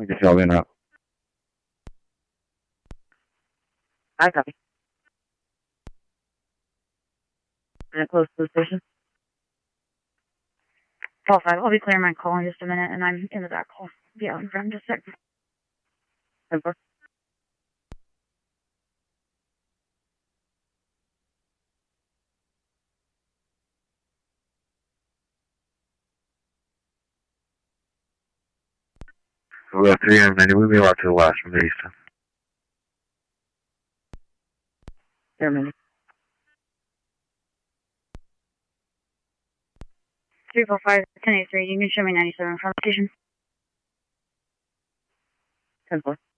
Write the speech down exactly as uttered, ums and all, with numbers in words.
Get y'all in up. I copy. And close to the station. twelve five, I'll be clearing my call in just a minute, and I'm in the back hall. Be out in front in just a second. ten four. We have three and ninety. We'll be out to the west from the east. There, maybe. three four five, ten eighty-three, you can show me ninety-seven from the station. ten four.